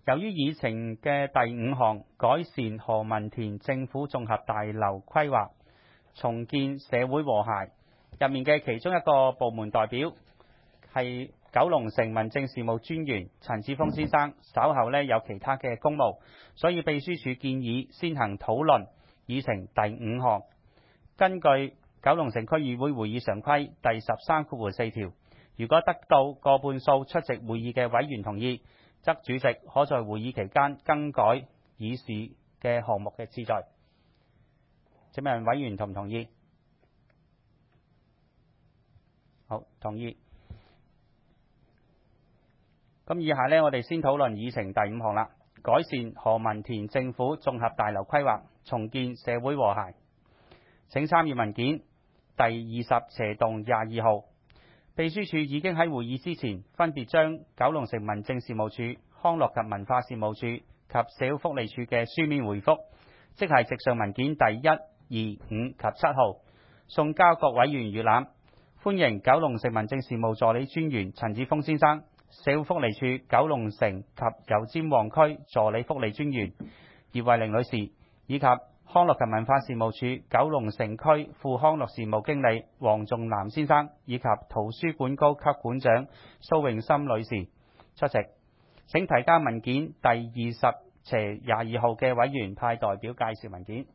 由於議程嘅第5項改善何文田政府綜合大樓規劃，重建社會和諧，入面嘅其中一個部門代表係九龍城民政事務專員陳志峰先生，稍後有其他嘅公務，所以秘書處建議先行討論議程第5項。根據九龍城區議會會議常規第13.4條，如果得到過半數出席會議嘅委員同意，則主席可在會議期間更改議事嘅項目嘅次序。請問委員同唔同意？好，同意。咁以下我哋先討論議程第5項啦，改善何文田政府綜合大樓規劃，重建社會和諧。請參閱文件第20/22號。秘書處已經喺會議之前分別將九龍城民政事務處、康樂及文化事務處及社會福利處嘅書面回覆，即係直上文件第1、2、5及7號，送交各委員閱覽。歡迎九龍城民政事務助理專員陳志峰先生、社會福利處九龍城及油尖旺區助理福利專員葉慧玲女士，以及康樂及文化事務處九龍城區副康樂事務經理黃仲南先生，以及圖書館高級館長蘇永森女士出席。請提交文件第20/22號嘅委員派代表介紹文件。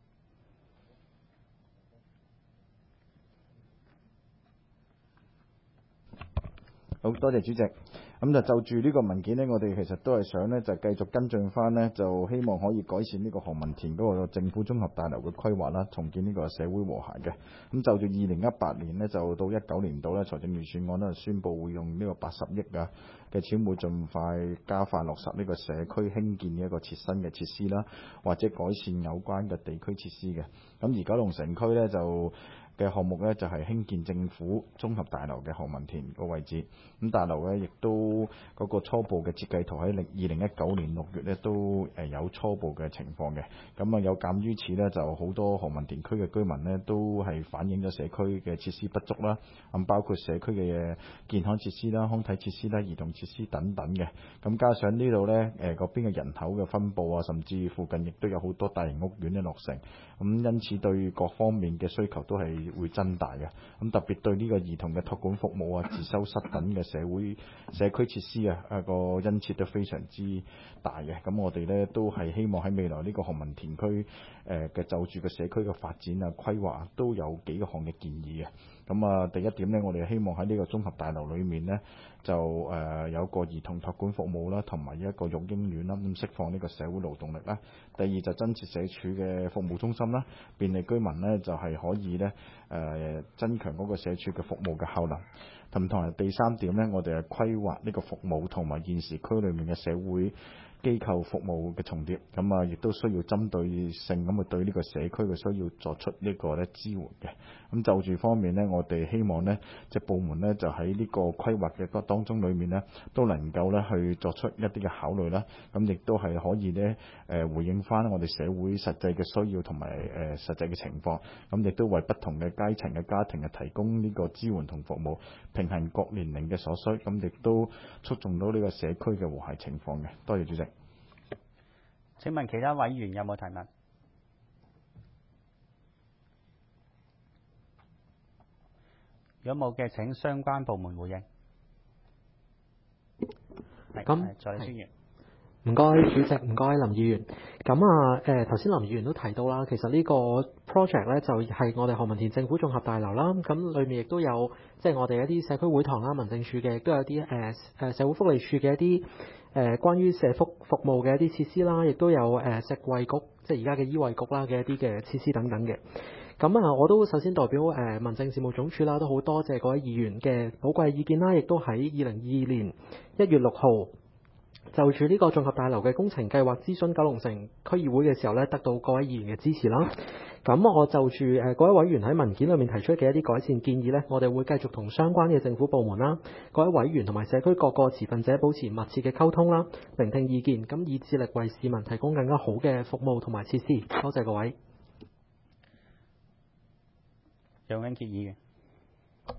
好多謝主席。咁就住呢個文件呢，我哋其實都係想呢，就繼續跟進翻呢，就希望可以改善呢個何文田嗰個政府綜合大樓嘅規劃啦，重建呢個社會和諧嘅。咁就住2018年呢，就到19年度呢，財政預算案呢宣布會用呢個80億嘅錢，會盡快加快落實呢個社區興建嘅一個切身嘅設施啦，或者改善有關嘅地區設施嘅。咁而九龍城區呢，嘅項目呢，就係興建政府綜合大樓嘅何文田個位置。咁大樓呢，亦都嗰個初步嘅設計圖喺2019年6月呢都有初步嘅情況嘅。咁有鑑於此呢，就好多何文田區嘅居民呢都係反映咗社區嘅設施不足啦。咁包括社區嘅健康設施啦、康體設施啦、兒童設施等等嘅。咁加上呢度呢，嗰邊嘅人口嘅分佈啊，甚至附近亦都有好多大型屋苑嘅落成。咁因此對各方面嘅需求都係會增大嘅。咁特別對呢個兒童嘅託管服務啊、自修室等嘅社區設施啊，個殷切都非常之大嘅。咁我哋呢都係希望喺未來呢個何文田區嘅就住個社區嘅發展啊、規劃都有幾個項嘅建議嘅。咁第一點呢，我哋希望喺呢個綜合大樓裏面呢，就有個兒童託管服務啦，同埋一個育嬰院啦，咁釋放呢個社會勞動力啦。第二就增設社署嘅服務中心啦，便利居民呢就係可以呢增強嗰個社署嘅服務嘅效能。同埋第三點呢，我哋係規劃呢個服務同埋現時區裏面嘅社會機構服務嘅重疊，咁亦都需要針對性咁對呢個社區嘅需要作出呢個支援嘅。咁就住方面呢，我哋希望呢即部門呢就喺呢個規劃嘅當中裏面呢，都能夠呢去作出一啲嘅考慮啦。咁亦都係可以呢回應翻我哋社會實際嘅需要同埋實際嘅情況。咁亦都為不同嘅階層嘅家庭提供呢個支援同服務，平衡各年齡嘅所需。咁亦都促進到呢個社區嘅和諧情況嘅。多謝主席。 請問其他委員有冇提問？如果冇嘅，請相關部門回應。 咁， 助理專員。 唔該主席，唔該林議員。咁頭先林議員都提到啦，其實呢個 project 咧就係我哋何文田政府綜合大樓啦。咁裏面亦都有即係我哋一啲社區會堂啦、民政處嘅，亦都有啲社會福利處嘅一啲關於社福服務嘅一啲設施啦，亦都有食衛局即係而家嘅醫衛局啦嘅一啲嘅設施等等嘅。咁我都首先代表民政事務總署啦，都好多謝各位議員嘅寶貴意見啦，亦都喺2022年1月6號。就住呢個綜合大樓嘅工程計劃諮詢九龍城區議會嘅時候咧，得到各位議員嘅支持啦。咁我就住各位委員喺文件裏面提出嘅一啲改善建議呢，我哋會繼續同相關嘅政府部門啦、各位委員同埋社區各個持份者保持密切嘅溝通啦，聆聽意見，咁以致力為市民提供更加好嘅服務同埋設施。多謝各位。 楊永傑議員。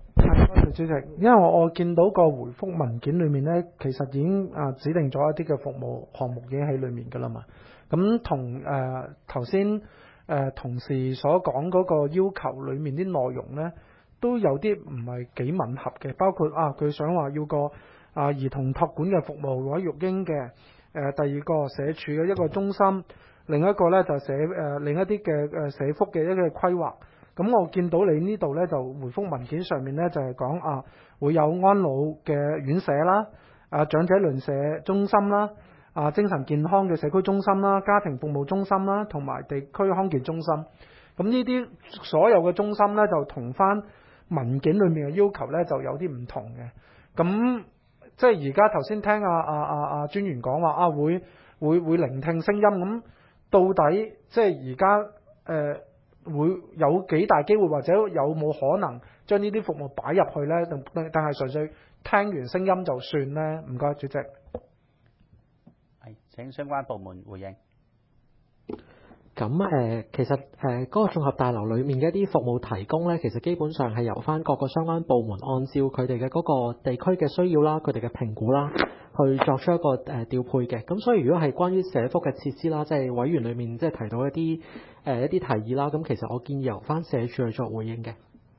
多謝主席，因為我見到個回覆文件裏面呢，其實已經指定咗一啲嘅服務項目已經喺裏面㗎啦嘛。咁同頭先同事所講嗰個要求裏面啲內容呢，都有啲唔係幾吻合嘅，包括佢想話要個兒童託管嘅服務或者育嬰嘅，第二個社署嘅一個中心，另一個呢就另一啲嘅社福嘅一個規劃。咁我見到你呢度呢，就回覆文件上面呢，就係講會有安老嘅院舍啦，長者鄰舍中心啦，精神健康嘅社區中心啦，家庭服務中心啦，同埋地區康健中心。咁呢啲所有嘅中心呢，就同翻文件裏面嘅要求呢，就有啲唔同嘅。咁即係而家頭先聽專員講話會聆聽聲音，咁到底即係而家會有幾大機會，或者有冇可能將呢啲服務擺入去呢？定係純粹聽完聲音就算呢？唔該，主席。 係，請相關部門回應。 咁其實嗰個綜合大樓裡面嘅一啲服務提供咧，其實基本上係由翻各個相關部門按照佢哋嘅嗰個地區嘅需要啦，佢哋嘅評估啦，去作出一個調配嘅。咁所以如果係關於社福嘅設施啦，即係委員裡面即係提到一啲提議啦，咁其實我建議由翻社署去作回應嘅。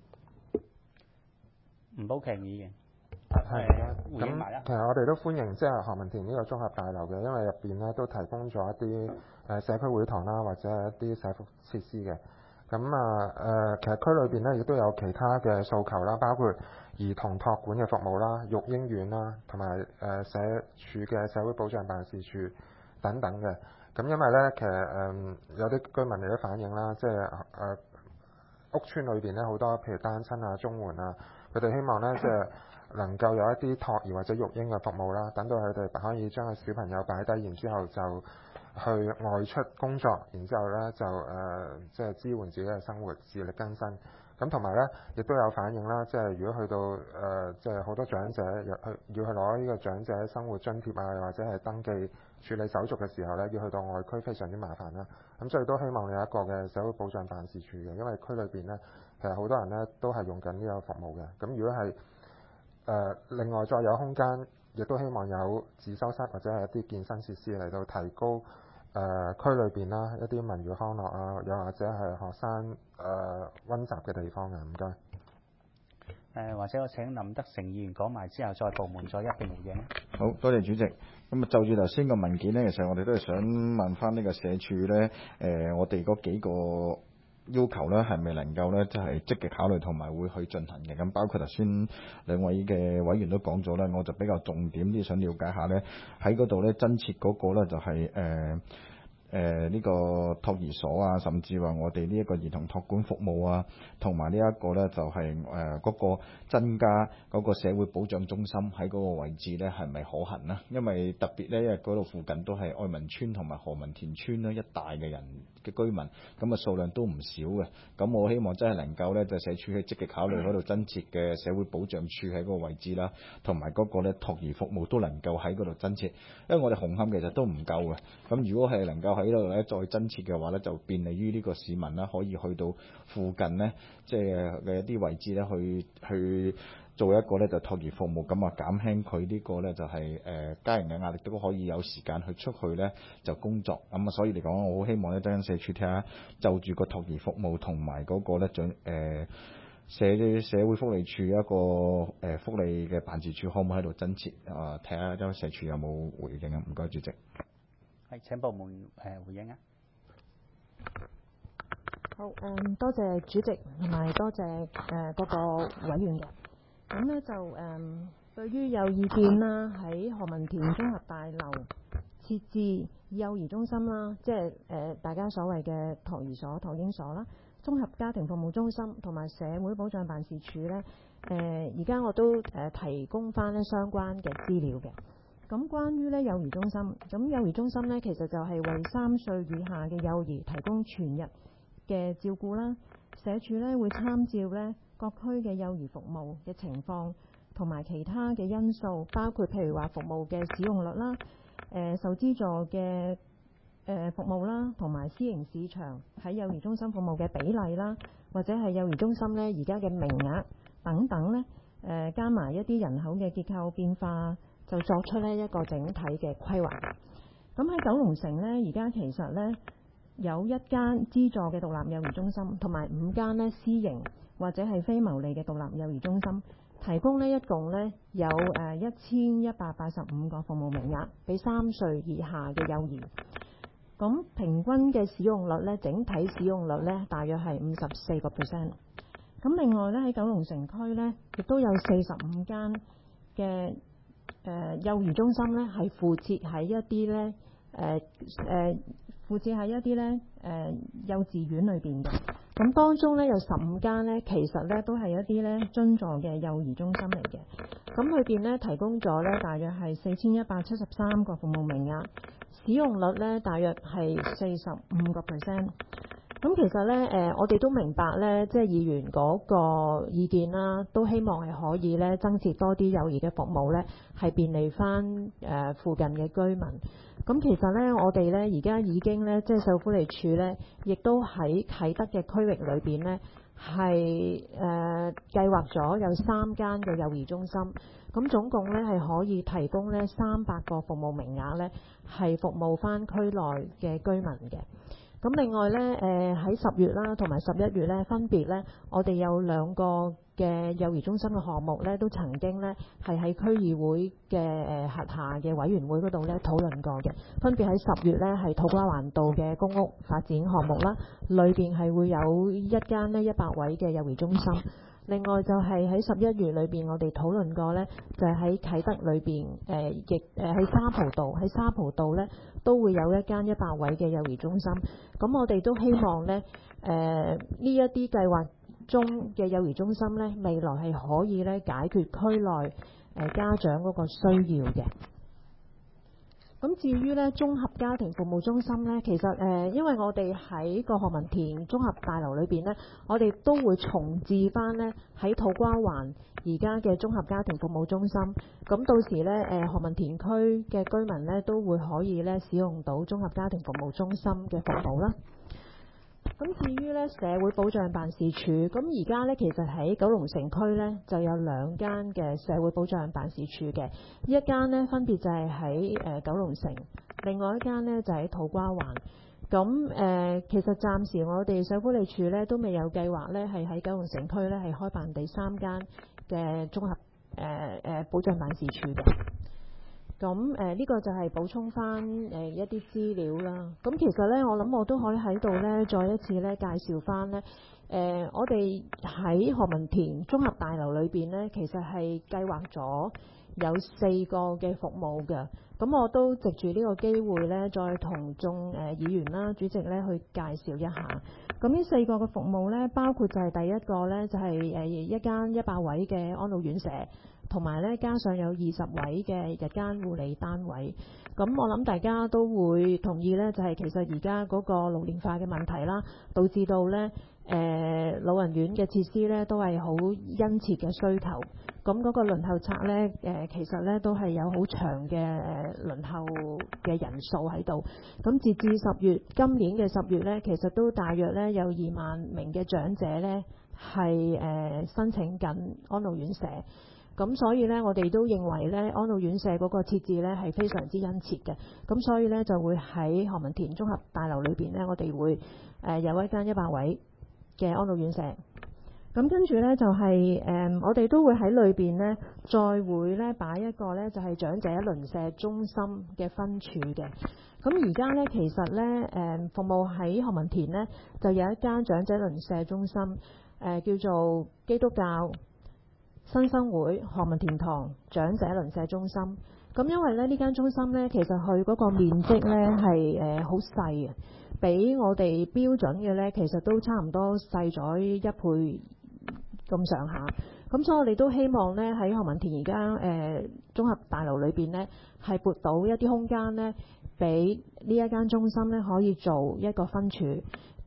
吳寶強議員。 咁其實我哋都歡迎即係何文田呢個綜合大樓嘅，因為入邊咧都提供咗一啲社區會堂啦，或者係一啲社福設施嘅。咁其實區裏邊咧亦都有其他嘅訴求啦，包括兒童託管嘅服務啦、育嬰院啦，同埋社署嘅社會保障辦事處等等嘅。咁因為咧其實有啲居民嚟都反映啦，即係屋邨裏邊咧好多譬如單親啊、綜援啊，佢哋希望咧即係能夠有一啲託兒或者育嬰嘅服務啦，等到佢哋可以將個小朋友擺低，然之後就去外出工作，然之後咧就即係支援自己嘅生活，自力更生。咁同埋咧，亦都有反映啦，即係如果去到即係好多長者要去攞呢個長者生活津貼啊，或者係登記處理手續嘅時候咧，要去到外區非常之麻煩啦。咁所以都希望有一個嘅社會保障辦事處嘅，因為區裏邊咧其實好多人咧都係用緊呢個服務嘅。咁如果係另外再有空間，亦都希望有自修室或者係一啲健身設施嚟到提高區裏邊啦一啲文娛康樂啊，又或者係學生溫習嘅地方嘅。唔該。 或者我請林德成議員講埋之後，再部門再一並回應。 好多謝主席。咁就住頭先個文件呢，其實我哋都係想問翻呢個社署呢，我哋嗰幾個要求呢係咪能夠呢，即係積極考慮同埋會去進行嘅？咁包括頭先兩位嘅委員都講咗啦，我就比較重點啲想了解下呢，喺嗰度呢增設嗰個呢就係呢個託兒所啊，甚至話我哋呢一個兒童託管服務啊，同埋呢一個呢就係嗰個增加嗰個社會保障中心喺嗰個位置呢係咪可行呢？因為特別呢，因為嗰度附近都係愛民村同埋何文田村呢一帶嘅人嘅居民，咁啊數量都唔少嘅。咁我希望真係能夠呢，就社署去積極考慮嗰度增設嘅社會保障處喺嗰個位置啦，同埋嗰個呢託兒服務都能夠喺嗰度增設，因為我哋紅磡其實都唔夠嘅。咁如果係能夠喺度咧再增設嘅話咧，就便利於呢個市民啦，可以去到附近呢，即係嘅一啲位置咧，去做一個咧就託兒服務，咁啊減輕佢呢個咧就係家人嘅壓力，都可以有時間去出去咧就工作。咁啊，所以嚟講，我好希望咧，等陣社署睇下就住個託兒服務同埋嗰個咧社會福利處一個福利嘅辦事處可唔可以喺度增設啊？睇下將社署有冇回應啊？唔該，主席。 係請部門回應啊。 好，多謝主席同埋多謝各個委員嘅。咁咧就對於有意見啦，喺何文田綜合大樓設置幼兒中心啦，即係大家所謂嘅託兒所、託嬰所啦，綜合家庭服務中心同埋社會保障辦事處咧，而家我都提供翻咧相關嘅資料嘅。咁關於咧幼兒中心，咁幼兒中心咧其實就係為3歲以下嘅幼兒提供全日嘅照顧啦。社署咧會參照咧各區嘅幼兒服務嘅情況同埋其他嘅因素，包括譬如話服務嘅使用率啦、受資助嘅服務啦，同埋私營市場喺幼兒中心服務嘅比例啦，或者係幼兒中心咧而家嘅名額等等咧， 加埋一啲人口嘅結構變化，就作出呢一個整體嘅規劃。咁喺九龍城呢，而家其實呢有1間資助嘅獨立幼兒中心，同埋5間呢私營或者係非牟利嘅獨立幼兒中心，提供呢一共呢有1185個服務名額俾3歲以下嘅幼兒。咁平均嘅使用率呢，整體使用率呢，大約係54%。咁另外呢，喺九龍城區呢，亦都有45間嘅幼兒中心呢，係附設喺一啲呢幼稚園裏邊嘅。咁當中呢，有15間呢，其實呢都係一啲呢津助嘅幼兒中心嚟嘅。咁裏邊呢，提供咗呢大約係4173個服務名額，使用率呢大約係45%。咁其實呢，我哋都明白呢，即係議員嗰個意見啦，都希望係可以呢增設多啲幼兒嘅服務呢，係便利翻附近嘅居民。咁其實呢，我哋呢而家已經呢，即係社會福利署呢，亦都喺啟德嘅區域裏邊呢，係計劃咗有3間嘅幼兒中心。咁總共呢，係可以提供呢300個服務名額呢，係服務翻區內嘅居民嘅。咁另外呢，喺10月啦同埋11月呢，分別呢，我哋有2個嘅幼兒中心嘅項目呢，都曾經呢係喺區議會嘅轄下嘅委員會嗰度呢討論過嘅。分別喺10月呢，係土瓜灣道嘅公屋發展項目啦，裏邊係會有一間呢100位嘅幼兒中心。另外就係喺11月裏邊，我哋討論過呢，就係喺啟德裏邊，亦喺沙浦道呢，都會有一間100位嘅幼兒中心。咁我哋都希望呢，呢一啲計劃中嘅幼兒中心呢，未來係可以呢解決區內家長嗰個需要嘅。咁至於呢綜合家庭服務中心呢，其實因為我哋喺個何文田綜合大樓裏邊呢，我哋都會重置翻呢喺土瓜灣而家嘅綜合家庭服務中心。咁到時呢，何文田區嘅居民呢，都會可以呢使用到綜合家庭服務中心嘅服務啦。咁至於呢社會保障辦事處，咁而家呢，其實喺九龍城區呢，就有2間嘅社會保障辦事處嘅，一間呢，分別就係喺九龍城，另外一間呢，就喺土瓜灣。咁其實暫時我哋社會福利署呢，都未有計劃呢，係喺九龍城區呢，係開辦第3間嘅綜合保障辦事處嘅。咁呢個就係補充翻一啲資料啦。咁其實呢，我諗我都可以喺度呢，再一次呢介紹翻呢。我哋喺何文田綜合大樓裏邊呢，其實係計劃咗有4個嘅服務嘅。咁我都藉住呢個機會呢，再同眾議員啦、主席呢去介紹一下。咁呢4個嘅服務呢，包括就係第一個呢，就係一間100位嘅安老院舍。同埋咧，加上有20位嘅日間護理單位。咁我諗大家都會同意咧，就係其實而家嗰個老年化嘅問題啦，導致到咧老人院嘅設施咧都係好殷切嘅需求。咁嗰個輪候冊咧其實咧都係有好長嘅輪候嘅人數喺度。咁截至今年嘅10月咧，其實都大約咧有2萬名嘅長者咧係申請緊安老院舍。咁所以呢，我哋都認為呢，安老院舍嗰個設置呢係非常之殷切嘅。咁所以呢，就會喺何文田綜合大樓裏邊呢，我哋會有一間100位嘅安老院舍。咁跟住呢，就係我哋都會喺裏邊呢，再會呢擺一個呢，就係長者鄰舍中心嘅分處嘅。咁而家呢，其實呢，服務喺何文田呢，就有一間長者鄰舍中心，叫做基督教新生會何文田堂長者鄰舍中心。咁因為咧呢間中心呢，其實佢嗰個面積呢係好細嘅，比我哋標準嘅呢，其實都差唔多細咗1倍咁上下。咁所以我哋都希望呢，喺何文田而家綜合大樓裏邊呢，係撥到一啲空間呢，俾呢一間中心呢可以做一個分處。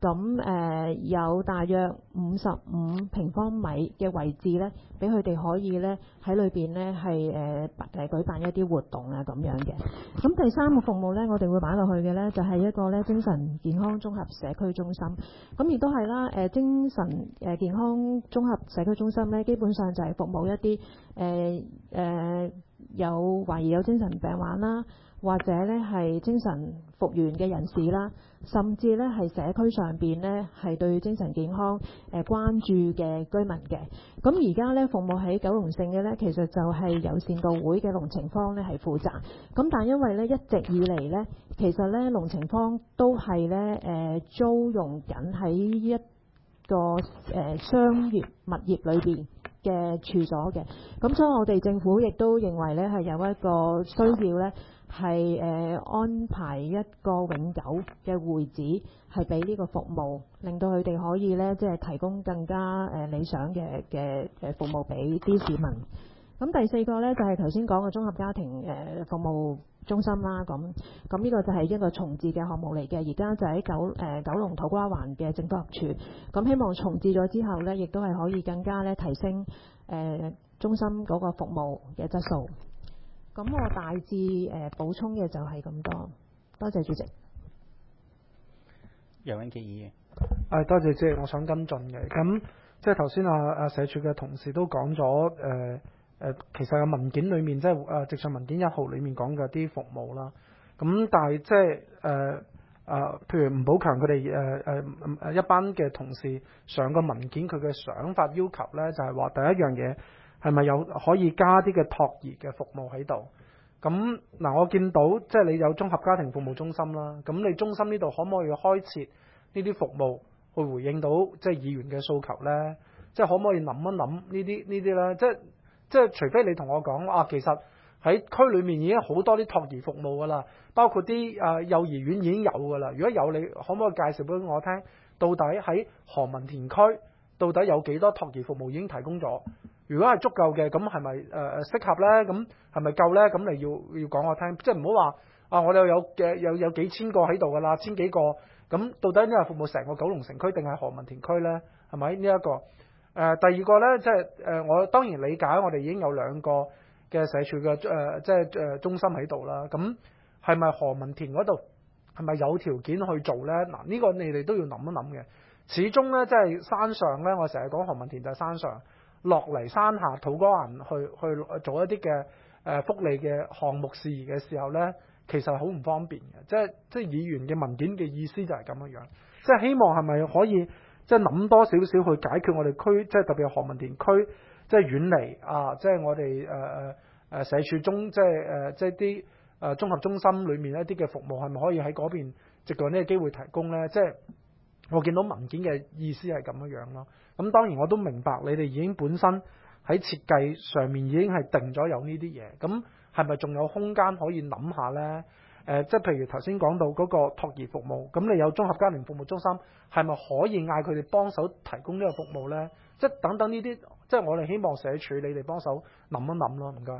咁有大約55平方米嘅位置咧，俾佢哋可以咧喺裏邊咧係舉辦一啲活動啊咁樣嘅。咁第三個服務咧，我哋會擺落去嘅咧就係一個咧精神健康綜合社區中心。咁亦都係啦，精神健康綜合社區中心咧，基本上就係服務一啲有懷疑有精神病患啦，或者咧係精神復原嘅人士啦，甚至咧係社區上邊咧係對精神健康關注嘅居民嘅。咁而家咧服務喺九龍城嘅咧，其實就係由善道會嘅龍情坊咧係負責。咁但因為咧一直以嚟咧，其實咧龍情坊都係咧租用緊喺一個商業物業裏邊嘅處所嘅。咁所以我哋政府亦都認為咧係有一個需要咧。係安排一個永久嘅會址，係俾呢個服務，令到佢哋可以咧即係提供更加理想嘅服務俾啲市民。咁第四個咧就係頭先講嘅綜合家庭服務中心啦。咁呢個就係一個重置嘅項目嚟嘅，而家就喺九龍土瓜灣嘅政福合署。咁希望重置咗之後咧，亦都係可以更加咧提升中心嗰個服務嘅質素。咁我大致補充嘅就係咁多，多謝主席。 楊永傑議員， 多謝主席，我想跟進嘅。咁即係頭先社署嘅同事都講咗其實嘅文件裏面即係直上文件1號裏面講嘅啲服務啦。咁但係即係譬如吳寶強佢哋一班嘅同事上個文件，佢嘅想法要求咧就係話第一樣嘢。係咪有可以加啲嘅托兒嘅服務喺度？咁嗱，我見到即係你有綜合家庭服務中心啦。咁你中心呢度可唔可以開設呢啲服務去回應到即係議員嘅訴求呢？即係可唔可以諗一諗呢啲呢？即係除非你同我講其實喺區裏面已經好多啲托兒服務㗎啦，包括啲幼兒園已經有㗎啦。如果有，你可唔可以介紹俾我聽，到底喺何文田區到底有幾多托兒服務已經提供咗？如果係足夠嘅，咁係咪適合呢？咁係咪夠呢？咁你要講我聽，即係唔好話我哋有幾千個喺度㗎啦，千幾個，咁到底呢個服務成個九龍城區定係何文田區呢？係咪呢一個？第二個呢，即係我當然理解，我哋已經有2個嘅社署嘅即係中心喺度啦。咁係咪何文田嗰度係咪有條件去做呢？嗱，呢個你哋都要諗一諗嘅。始終呢，即係山上呢，我成日講何文田就係山上。落嚟山下土瓜灣去做一啲嘅福利嘅項目事宜嘅時候呢，其實好唔方便嘅。即係議員嘅文件嘅意思就係咁樣，即係希望係咪可以即係諗多少少去解決我哋區，即係特別係何文田區，即係遠離即係我哋社署中即係啲綜合中心裏面一啲嘅服務係咪可以喺嗰邊藉住呢個機會提供呢？即係我見到文件嘅意思係咁樣咯。咁當然我都明白你哋已經本身喺設計上面已經係定咗有呢啲嘢，咁係咪仲有空間可以諗下呢？即係譬如頭先講到嗰個托兒服務，咁你有綜合家庭服務中心，係咪可以嗌佢哋幫手提供呢個服務呢？即係等等呢啲，即係我哋希望社署你哋幫手諗一諗咯，唔該。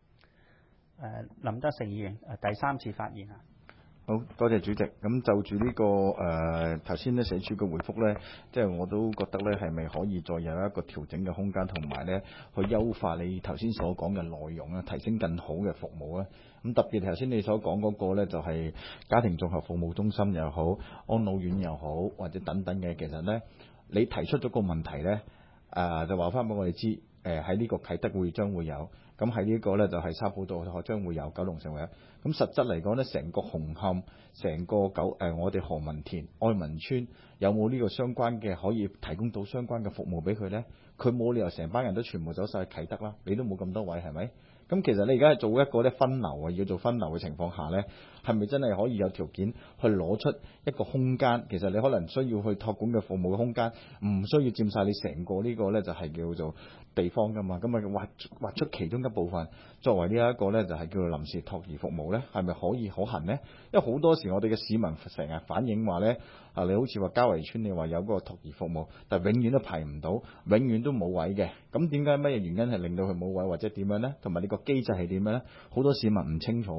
林德成議員第3次發言啊。 好多謝主席。咁就住呢個頭先咧社署嘅回覆呢，即係我都覺得呢係咪可以再有一個調整嘅空間，同埋呢去優化你頭先所講嘅內容啊，提升更好嘅服務啊。咁特別頭先你所講嗰個呢，就係家庭綜合服務中心又好，安老院又好，或者等等嘅，其實呢，你提出咗個問題呢，就話翻俾我哋知，喺呢個啟德會將會有。咁喺呢個呢，就係沙浦道將會有，九龍城會有。咁實質嚟講呢，成個紅磡、成個我哋何文田、愛民村有冇呢個相關嘅可以提供到相關嘅服務俾佢呢？佢冇理由成班人都全部走晒去啟德啦，你都冇咁多位係咪？咁其實你而家係做一個咧分流啊，要做分流嘅情況下呢，係咪真係可以有條件去攞出一個空間？其實你可能需要去託管嘅服務嘅空間，唔需要佔晒你成個呢個呢，就係叫做地方噶嘛。咁啊劃出其中一部分作為呢一個呢，就係叫做臨時託兒服務呢，係咪可以可行呢？因為好多時我哋嘅市民成日反映話呢，你好似話交圍村你話有嗰個託兒服務，但係永遠都排唔到，永遠都冇位嘅。咁點解乜嘢原因係令到佢冇位或者點樣呢？同埋呢個機制係點樣呢？好多市民唔清楚喎。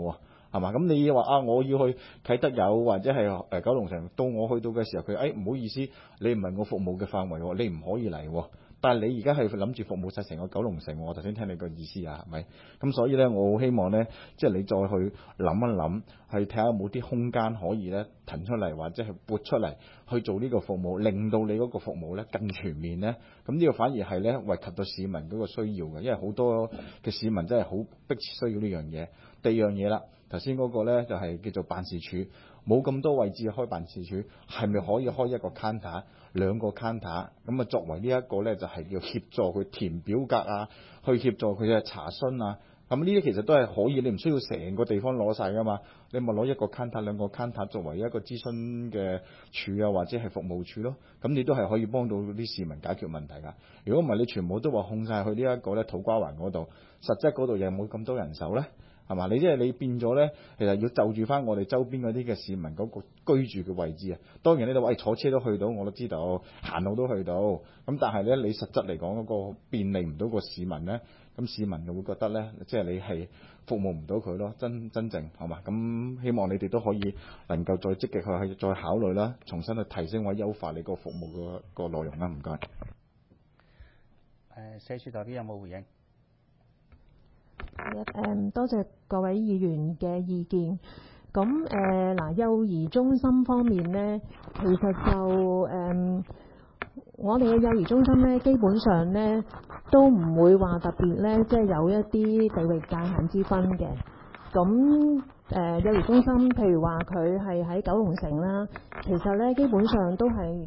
係嘛？咁你話啊，我要去啟德有或者係九龍城，到我去到嘅時候，佢唔好意思，你唔係我服務嘅範圍喎，你唔可以嚟喎。但係你而家係諗住服務晒成個九龍城，我頭先聽你個意思啊，係咪？咁所以咧，我好希望咧，即係你再去諗一諗，去睇下有冇啲空間可以咧騰出嚟，或者係撥出嚟去做呢個服務，令到你嗰個服務咧更全面咧。咁呢個反而係咧惠及到市民嗰個需要嘅，因為好多嘅市民真係好迫切需要呢樣嘢。第二樣嘢啦，頭先嗰個咧就係叫做辦事處，冇咁多位置開辦事處，係咪可以開一個 counter、兩個 counter 咁啊？作為呢一個咧就係要協助佢填表格啊，去協助佢嘅查詢啊。咁呢啲其實都係可以，你唔需要成個地方攞晒噶嘛，你咪攞一個 counter、兩個 counter 作為一個諮詢嘅處啊，或者係服務處咯。咁你都係可以幫到啲市民解決問題㗎。如果唔係，你全部都話控晒去呢一個咧土瓜灣嗰度，實質嗰度又冇咁多人手咧。係嘛？你即係你變咗咧，其實要就住翻我哋周邊嗰啲嘅市民嗰個居住嘅位置啊。當然呢度話坐車都去到，我都知道行路都去到。咁但係咧，你實質嚟講嗰個便利唔到個市民咧，咁市民就會覺得咧，即係你係服務唔到佢咯。真正係嘛？咁希望你哋都可以能夠再積極去再考慮啦，重新去提升或者優化你個服務個內容啦。唔該。 社署代表有冇回應？ 多謝各位議員嘅意見。咁嗱，幼兒中心方面呢，其實就我哋嘅幼兒中心呢，基本上呢都唔會話特別呢，即係有一啲地域界限之分嘅。咁幼兒中心，譬如話佢係喺九龍城啦，其實呢基本上都係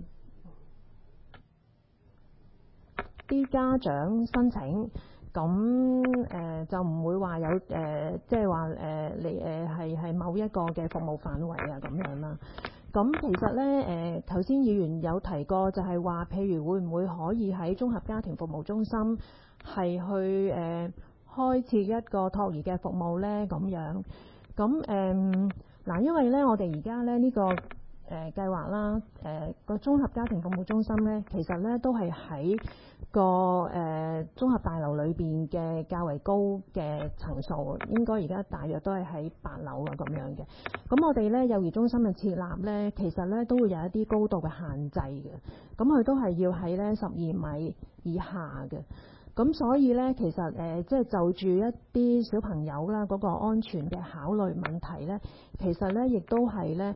啲家長申請。咁就唔會話有即係話你係某一個嘅服務範圍啊咁樣啦。咁其實咧頭先議員有提過，就係話譬如會唔會可以喺綜合家庭服務中心係去開設一個托兒嘅服務咧咁樣。咁嗱，因為咧我哋而家咧呢個計劃啦，個綜合家庭服務中心咧，其實咧都係喺個綜合大樓裏邊嘅較為高嘅層數，應該而家大約都係喺8樓啊咁樣嘅。咁我哋咧幼兒中心嘅設立咧，其實咧都會有一啲高度嘅限制嘅。咁佢都係要喺咧12米以下嘅。咁所以咧，其實即係就住一啲小朋友啦嗰個安全嘅考慮問題咧，其實咧亦都係咧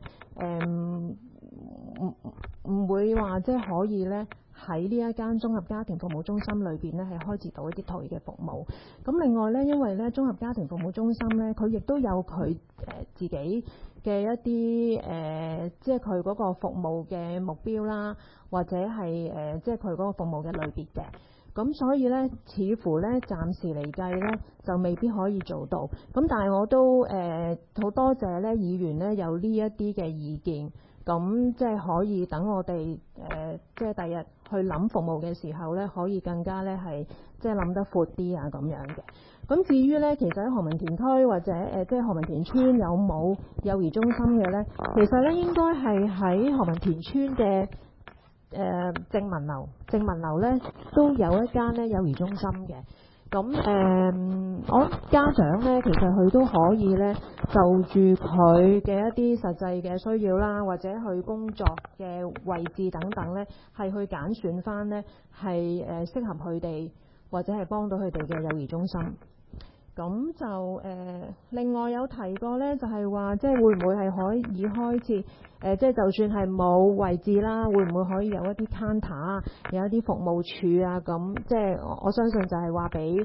唔會話即係可以咧喺呢一間綜合家庭服務中心裏邊咧係開設到一啲托兒嘅服務。咁另外咧，因為咧綜合家庭服務中心咧，佢亦都有佢自己嘅一啲即係佢嗰個服務嘅目標啦，或者係即係佢嗰個服務嘅類別嘅。咁所以咧，似乎咧暫時嚟計咧就未必可以做到。咁但係我都好多謝咧議員咧有呢一啲嘅意見。咁即係可以等我哋即係第日去諗服務嘅時候咧，可以更加咧係即係諗得闊啲啊咁樣嘅。咁至於咧，其實喺何文田區或者即係何文田村有冇幼兒中心嘅咧？其實咧應該係喺何文田村嘅正文樓咧都有一間咧幼兒中心嘅。咁我家長咧，其實佢都可以咧就住佢嘅一啲實際嘅需要啦，或者去工作嘅位置等等咧，係去揀選翻咧係適合佢哋或者係幫到佢哋嘅幼兒中心。咁就另外有提過咧，就係話即係會唔會係可以開設即係就算係冇位置啦，會唔會可以有一啲 counter 啊，有一啲服務處啊咁？即係我相信就係話俾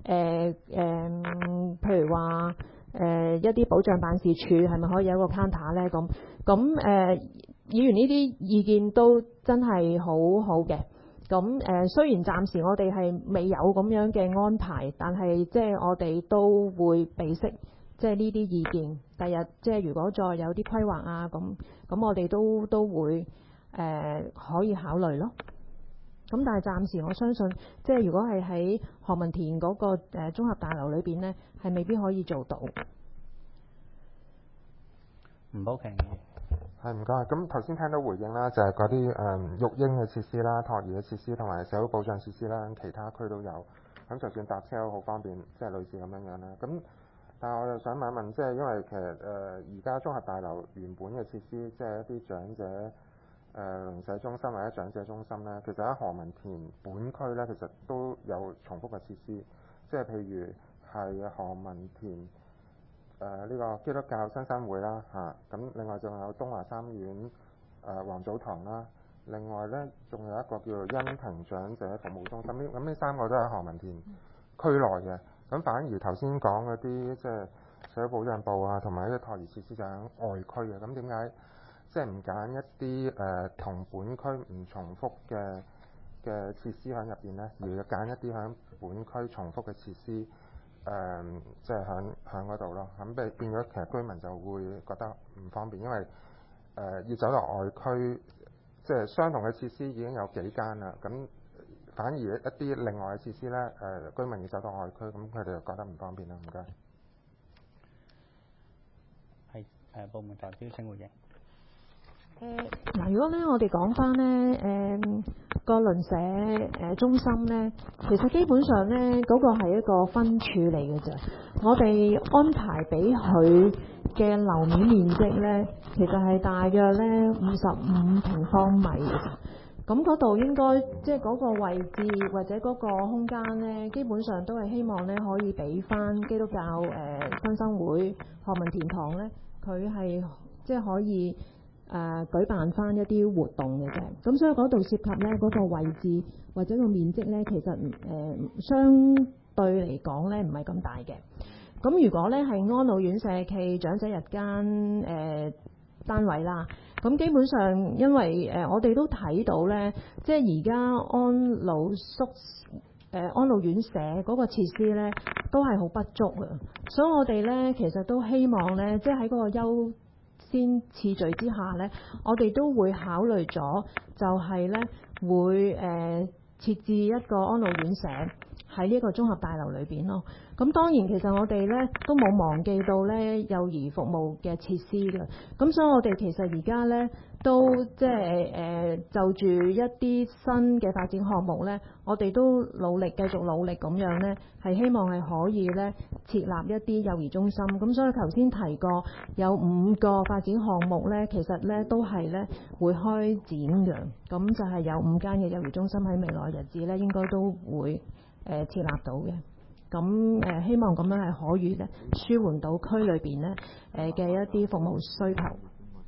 譬如話一啲保障辦事處係咪可以有一個 counter 咧？咁議員呢啲意見都真係好好嘅。咁雖然暫時我哋係未有咁樣嘅安排，但係即係我哋都會備悉即係呢啲意見。第日即係如果再有啲規劃啊，咁我哋都會可以考慮咯。咁但係暫時我相信，即係如果係喺何文田嗰個綜合大樓裏邊呢，係未必可以做到。 唔好傾。 係唔該，咁頭先聽到回應啦，就係嗰啲育嬰嘅設施啦、托兒嘅設施同埋社會保障設施啦，其他區都有。咁就算搭車都好方便，即係類似咁樣啦。咁但係我又想問一問，即係因為其實而家綜合大樓原本嘅設施，即係一啲長者鄰舍中心或者長者中心咧，其實喺何文田本區咧，其實都有重複嘅設施，即係譬如係何文田呢個基督教新生會啦嚇，咁另外仲有東華三院黃祖堂啦，另外咧仲有一個叫做恩庭長者服務中心，咁呢三個都喺何文田區內嘅。咁反而頭先講嗰啲即係社會保障部啊，同埋一啲託兒設施就喺外區嘅。咁點解即係唔揀一啲同本區唔重複嘅設施喺入邊咧，而要揀一啲喺本區重複嘅設施即係喺嗰度咯？咁變咗其實居民就會覺得唔方便，因為要走落外區，即係相同嘅設施已經有幾間啦，咁反而一啲另外嘅設施咧，居民要走到外區，咁佢哋就覺得唔方便啦。唔該。 係部門代表請回應。 嗱，如果咧我哋講翻咧個鄰舍中心咧，其實基本上咧嗰個係一個分處嚟嘅啫。我哋安排俾佢嘅樓面面積咧，其實係大約咧55平方米嘅。咁嗰度應該即係嗰個位置或者嗰個空間咧，基本上都係希望咧可以俾翻基督教新生會何文田堂咧，佢係即係可以舉辦翻一啲活動嘅啫。咁所以嗰度涉及咧嗰個位置或者個面積咧，其實相對嚟講咧唔係咁大嘅。咁如果咧係安老院舍暨長者日間單位啦，咁基本上因為我哋都睇到咧，即係而家安老院舍嗰個設施咧都係好不足嘅，所以我哋咧其實都希望咧，即係喺嗰個優先次序之下咧，我哋都會考慮咗，就係咧會設置一個安老院舍喺呢個綜合大樓裏邊咯。咁當然其實我哋咧都冇忘記到咧幼兒服務嘅設施嘅。咁所以我哋其實而家咧都即係就住一啲新嘅發展項目咧，我哋都繼續努力咁樣咧，係希望係可以咧設立一啲幼兒中心。咁所以頭先提過有5個發展項目咧，其實咧都係咧會開展嘅。咁就係有5間嘅幼兒中心喺未來日子咧應該都會設立到嘅。咁希望咁樣係可以咧舒緩到區裏邊咧嘅一啲服務需求。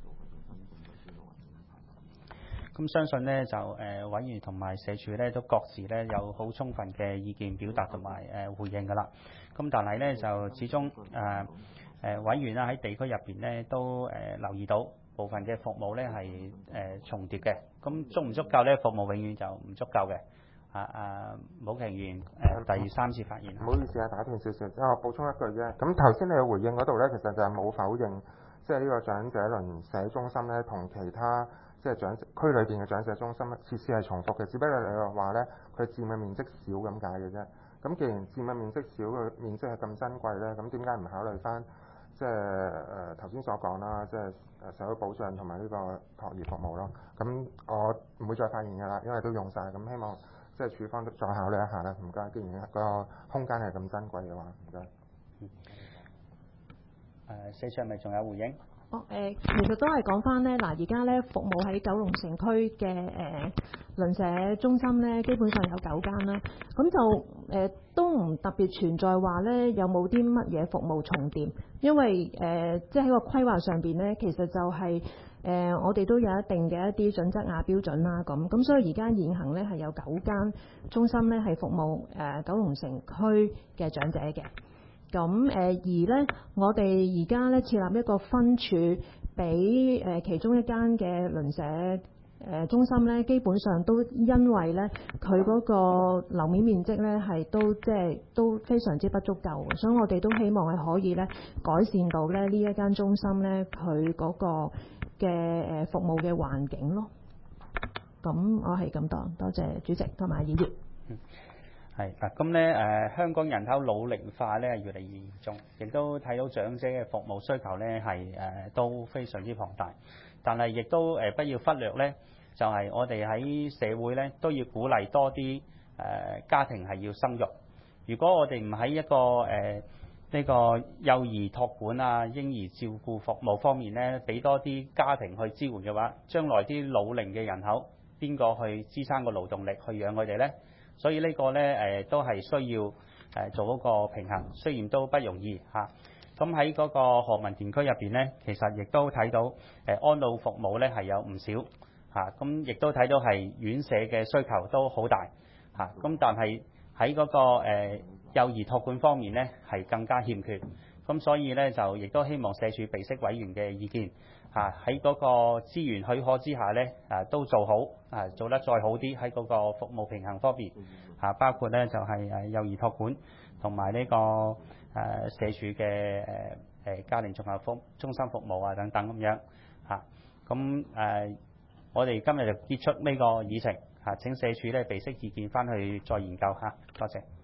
咁相信咧就委員同埋社署咧都各自咧有好充分嘅意見表達同埋回應㗎啦。咁但係咧就始終委員啦喺地區入邊咧都留意到部分嘅服務咧係重疊嘅。咁足唔足夠咧？服務永遠就唔足夠嘅。武瓊議員第3次發言。 唔好意思啊，打斷少少，我補充一句啫。咁頭先你嘅回應嗰度咧，其實就係冇否認，即係呢個長者鄰舍中心咧，同其他即係區裏邊嘅長者中心設施係重複嘅，只不過你話咧佢佔嘅面積少咁解嘅啫。咁既然佔嘅面積少，嘅面積係咁珍貴咧，咁點解唔考慮翻即係頭先所講啦，即係社會保障同埋呢個託兒服務咯？咁我唔會再發言㗎啦，因為都用晒。咁希望即係處方都再考慮一下啦。唔該，既然個空間係咁珍貴嘅話，唔該。 社署係咪仲有回應？ 其實都係講翻咧，嗱而家咧服務喺九龍城區嘅鄰舍中心咧，基本上有9間啦。咁就都唔特別存在話咧有冇啲乜嘢服務重疊，因為即係喺個規劃上邊咧，其實就係我哋都有一定嘅一啲準則啊標準啦咁所以而家現行咧係有9間中心咧係服務九龍城區嘅長者嘅。咁而咧，我哋而家咧設立一個分處俾其中一間嘅鄰舍中心咧，基本上都因為咧佢嗰個樓面面積咧係都非常之不足夠，所以我哋都希望係可以咧改善到咧呢一間中心咧佢嗰個嘅服務嘅環境咯。咁我係咁多謝主席同埋議員。 係嗱，咁咧香港人口老齡化咧越嚟越嚴重，亦都睇到長者嘅服務需求咧係都非常之龐大。但係亦都不要忽略咧，就係我哋喺社會咧都要鼓勵多啲家庭係要生育。如果我哋唔喺一個呢個幼兒託管啊、嬰兒照顧服務方面呢，俾多啲家庭去支援嘅話，將來啲老齡嘅人口邊個去支撐個勞動力去養佢哋呢？所以呢個呢，都係需要做一個平衡，雖然都不容易嚇。咁喺嗰個何文田區入邊呢，其實亦都睇到安老服務呢係有唔少嚇，咁亦都睇到係院舍嘅需求都好大嚇。咁但係喺嗰個幼兒託管方面呢，係更加欠缺，咁所以呢，就亦都希望社署備悉委員嘅意見嚇，喺嗰個資源許可之下呢，都做好做得再好啲喺嗰個服務平衡方面嚇，包括呢就係幼兒託管同埋呢個社署嘅家庭綜合中心服務啊等等咁樣嚇。咁我哋今日就結束呢個議程嚇，請社署呢備悉意見翻去再研究嚇，多謝。